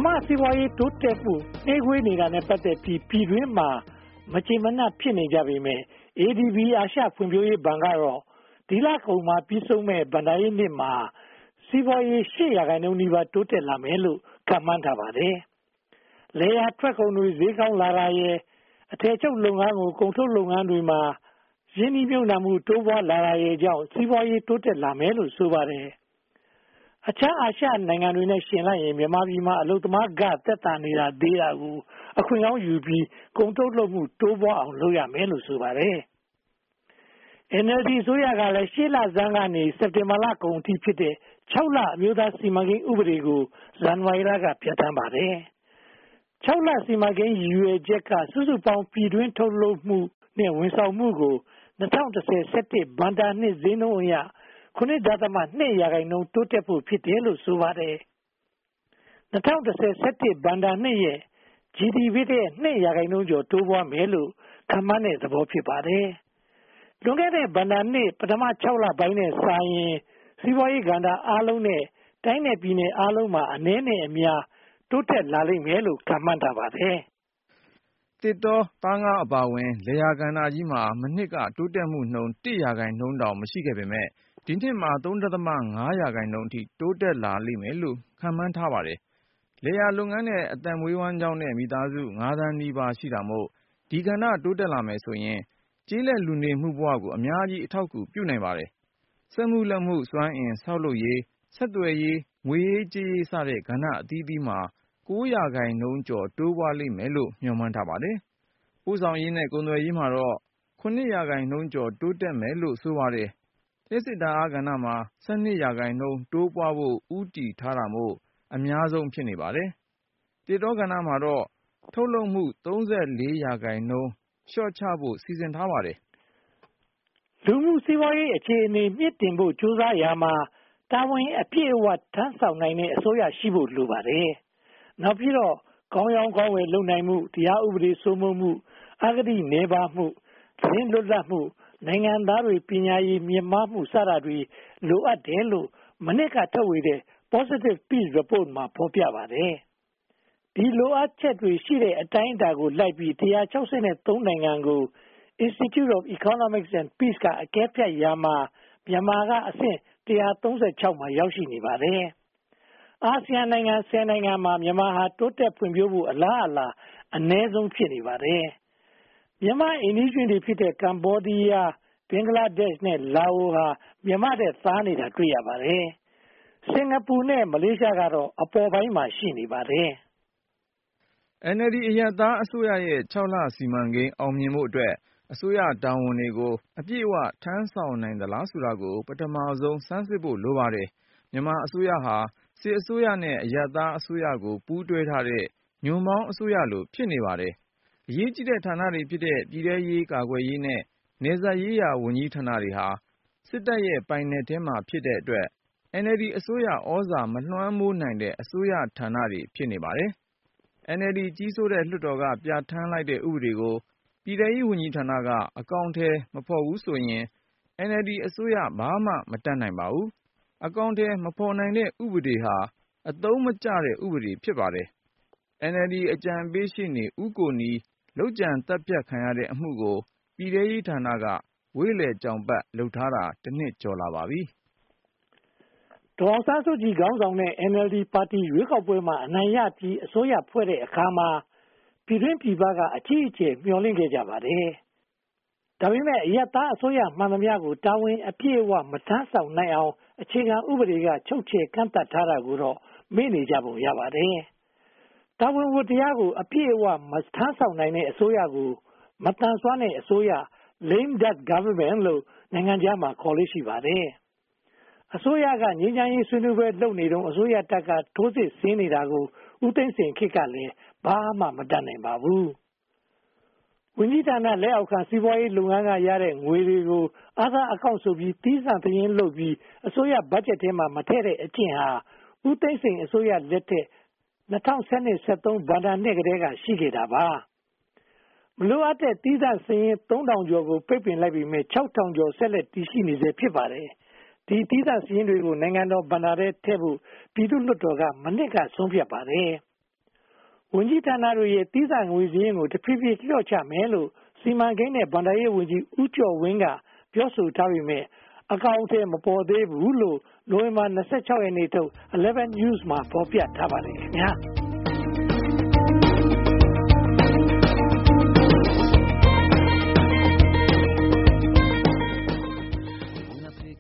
မြန်မာစီးပွားရေးတိုးတက်မှုနှေးကွေးနေတာနဲ့ပတ်သက်ပြီးပြည်တွင်းမှာမကျေမနပ်ဖြစ်နေကြပေမယ့် ADB အာရှဖွံ့ဖြိုးရေးဘဏ်ကတော့ဒီလကုန်မှာပြီးဆုံးမဲ့ဘဏ္ဍာရေးနှစ်မှာစီးပွားရေး8%နီးပါးတိုးတက်လာမယ်လို့ခန့်မှန်းထားပါတယ်။လယ်ယာထွက်ကုန်တွေဈေးကောင်းလာတာရဲ့အထည်ချုပ်လုပ်ငန်းကိုကုန်ထုတ်လုပ်ငန်းတွေမှာရင်းနှီးမြှုပ်နှံမှုတိုးပွားလာတာရဲ့ကြောင့်စီးပွားရေးတိုးတက်လာမယ်လို့ဆိုပါတယ်။အခြားအာရှနိုင်ငံတွေနဲ့ယှဉ်လိုက်ရင်မြန်မာပြည်မှာအလုပ်သမားကသက်သာနေတာသေးတာကိုအခွင့်အရေးယူပြီးကုန်ထုတ်လုပ်မှုတိုးပွားအောင်လုပ်ရမယ်လို့ဆိုပါတယ်။ NLD အစိုးရကလည်းရှေ့လဆန်းကနေစက်တင်ဘာလကုန်အထိဖြစ်တဲ့6လအမျိုးသားစီမံကိန်းဥပဒေကိုဇန်နဝါရီလကပြဋ္ဌာန်းပါတယ်။6လစီမံကိန်းရည်ရွယ်ချက်ကစုစုပေါင်းပြည်တွင်းထုတ်လုပ်မှုနဲ့ဝန်ဆောင်မှုကို2010-11ဘဏ္ဍာနှစ်ဈေးနှုန်းအရ 9.2% တိုးတက်ဖို့ဖြစ်တယ်လို့ဆိုပါတယ်။2010-11ဘဏ္ဍာနှစ်ရဲ့ GDP ရဲ့2% ကျော်တိုးပွားမယ်လို့ခန့်မှန်းတဲ့သဘောဖြစ်ပါတယ်။လွန်ခဲ့တဲ့ဘဏ္ဍာနှစ်ပထမ6လပိုင်းနဲ့စာရင်စီးပွားရေးကဏ္ဍအားလုံးနဲ့တိုင်းနယ်ပြည်နယ်အားလုံးမှာအနည်းနဲ့အများတိုးတက်လာလိမ့်မယ်လို့ခန့်မှန်းထားပါတယ်။သစ်တောသားငါးအပါအဝင်လယ်ယာကဏ္ဍကြီးမှာမနှစ်ကတိုးတက်မှုနှုန်း 1% တောင်မရှိခဲ့ပေမယ့်ဒီနှစ်မှာ 3.5% အထိတိုးတက်လာလိမ့်မယ်လို့ခန့်မှန်းထားပါတယ်။လယ်ယာလုပ်ငန်းနဲ့အသက်မွေးဝမ်းကျောင်းတဲ့မိသားစု5 သန်းနီးပါးရှိတာမို့ဒီကဏ္ဍတိုးတက်လာမယ်ဆိုရင်ကျေးလက်လူနေမှုဘဝကိုအများကြီးအထောက်အကူပြုနိုင်ပါတယ်။စက်မှုလက်မှုစွမ်းအင်ဆောက်လုပ်ရေးဆက်သွယ်ရေးငွေရေးကြေးရေးစတဲ့ကဏ္ဍအသီးသီးမှာ9% ကျော်တိုးပွားလိမ့်မယ်လို့မျှော်မှန်းထားပါတယ်။ပို့ဆောင်ရေးနဲ့ကုန်သွယ်ရေးမှာတော့7% ကျော်တိုးတက်မယ်လို့ဆိုပါတယ်။လျှပ်စစ်ဓါတ်အားကဏ္ဍမှာ12% တိုးပွားဖို့ဦးတည်ထားတာမို့အများဆုံးဖြစ်နေပါတယ်။သစ်တောကဏ္ဍမှာတော့ထုတ်လုပ်မှု34% လျှော့ချဖို့စီစဉ်ထားပါတယ်။လူမှုစီးပွားရေးအခြေအနေမြင့်တင်ဖို့ကြိုးစားရာမှာတာဝန်အပြည့်အဝထမ်းဆောင်နိုင်တဲ့အစိုးရရှိဖို့လိုပါတယ်။နောက်ပြီးတော့ကောင်းရောင်းကောင်းဝယ်လုပ်နိုင်မှုတရားဥပဒေစိုးမိုးမှုအဂတိနည်းပါးမှုသတင်းလွတ်လပ်မှုနိုင်ငံသားတွေပညာရေးမြင့်မားမှုစတာတွေလိုအပ်တယ်လို့မနှစ်ကထုတ်ဝေတဲ့ Positive Peace Report မှာဖော်ပြပါတယ်။ဒီလိုအပ်ချက်တွေရှိတဲ့အတိုင်းအတာကိုလိုက်ပြီး163နိုင်ငံကို Institute of Economics and Peace ကအကဲဖြတ်ရာမှာမြန်မာကအဆင့်136မှာရောက်ရှိနေပါတယ်။အာဆီယံနိုင်ငံ10နိုင်ငံမှာမြန်မာဟာတိုးတက်ဖွံ့ဖြိုးဖို့အလားအလာအနည်းဆုံးဖြစ်နေပါတယ်။မြန်မာအိန္ဒိယတွေဖြစ်တဲ့ကမ္ဘောဒီးယားဘင်္ဂလားဒေ့ရှ်နဲ့လာအိုဟာမြန်မာတဲ့သားနေတာတွေ့ရပါတယ်။စင်ကာပူနဲ့မလေးရှားကတော့အပေါ်ပိုင်းမှာရှိနေပါတယ်။ NLD အရပ်သားအစိုးရရဲ့6လစီမံကိန်းအောင်မြင်ဖို့အတွက်အစိုးရတာဝန်တွေကိုအပြည့်အဝထမ်းဆောင်နိုင်သလားဆိုတာကိုပထမဆုံးစမ်းစစ်ဖို့လိုပါတယ်။မြန်မာအစိုးရဟာစစ်အစိုးရနဲ့အရပ်သားအစိုးရကိုပူးတွဲထားတဲ့ညွန့်ပေါင်းအစိုးရလိုဖြစ်နေပါတယ်။အရေးကြီးတဲ့ဌာနတွေဖြစ်တဲ့ပြည်ထရေးကာကွယ်ရေးနဲ့နယ်စပ်ရေးရာဝန်ကြီးဌာနတွေဟာစစ်တပ်ရဲ့ပိုင်နက်ထဲမှာဖြစ်တဲ့အတွက် NLD အစိုးရဩဇာမလွှမ်းမိုးနိုင်တဲ့အစိုးရဌာနတွေဖြစ်နေပါတယ်။ NLD ကြီးစိုးတဲ့လွှတ်တော်ကပြဋ္ဌာန်းလိုက်တဲ့ဥပဒေကိုပြည်ထရေးဝန်ကြီးဌာနကအကောင်အထည်မဖော်ဘူးဆိုရင် NLD အစိုးရဘာမှမတတ်နိုင်ပါဘူး။အကောင်အထည်မဖော်နိုင်တဲ့ဥပဒေဟာအသုံးမကျတဲ့ဥပဒေဖြစ်ပါတယ်။ NLD အကြံပေးရှေ့နေဦးကိုနီလုပ်ကြံသတ်ဖြတ်ခံရတဲ့အမှုကိုပြည်ထရေးဌာနကဝေးလည်ကြောင်ပတ်လုပ်ထားတာ1 နှစ်ကျော်လာပါပြီ။ဒေါ်အောင်ဆန်းစုကြည်ခေါင်းဆောင်တဲ့ NLD ပါတီရွေးကောက်ပွဲမှာအနိုင်ရပြီးအစိုးရဖွဲ့တဲ့အခါမှာပြည်တွင်းပြည်ပကအကြီးအကျယ်မျှော်လင့်ခဲ့ကြပါတယ်။ဒါပေမဲ့အရပ်သားအစိုးရမှန်သမျှကိုတာဝန်အပြည့်အဝမထမ်းဆောင်နိုင်အောင်အခြေခံဥပဒေကချုပ်ချယ်ကန့်သတ်ထားတာကိုတော့မေ့နေကြပုံရပါတယ်။တာဝန်ဝတ္တရားကိုအပြည့်အဝမထမ်းဆောင်နိုင်တဲ့အစိုးရကိုမတန်ဆွမ်းတဲ့အစိုးရ lame duck government လို့နိုင်ငံခြားမှာခေါ်လို့ရှိပါတယ်။အစိုးရကငြိမ်းချမ်းရေးဆွေးနွေးပွဲလုပ်နေတုန်းအစိုးရတပ်ကထိုးစစ်ဆင်နေတာကိုဦးသိန်းစိန်ခေတ်ကလည်းဘာမှမတတ်နိုင်ပါဘူး။ဝန်ကြီးဌာနလက်အောက်ခံစီးပွားရေးလုပ်ငန်းကရတဲ့ငွေတွေကိုအာသာအကောင့်ဆိုပြီးသီးသန့်သတင်းလုပ်ပြီးအစိုးရဘတ်ဂျက်ထဲမှာမထည့်တဲ့အကျင့်ဟာဦးသိန်းစိန်အစိုးရလက်ထက်2012-13ဘဏ္ဍာနှစ်ကတည်းကရှိခဲ့တာပါ။မလိုအပ်တဲ့သီးသန့်စာရင်း3000ကျော်ကိုပိတ်ပင်လိုက်ပြီး6000ကျော်ဆက်လက်တည်ရှိနေစေဖြစ်ပါတယ်။ဒီသီးသန့်စာရင်းတွေကိုနိုင်ငံတော်ဘဏ္ဍာထဲထည့်ဖို့ပြည်သူ့လွှတ်တော်ကမနှစ်ကဆုံးဖြတ်ပါတယ်ဝန်ကြီးဌာနတို့ရဲ့သီးသန့်ငွေစည်းရင်းကိုတဖြည်းဖြည်းလျှော့ချမယ်လို့စီမံကိန်းနဲ့ဘဏ္ဍာရေးဝန်ကြီးဦးကျော်ဝင်းကပြောဆိုထားပေမဲ့အကောင်အထည်မပေါ်သေးဘူးလို့နိုဝင်ဘာ 26 ရက်နေ့ထုတ်11 News မှာဖော်ပြထားပါတယ်ခင်ဗျာ။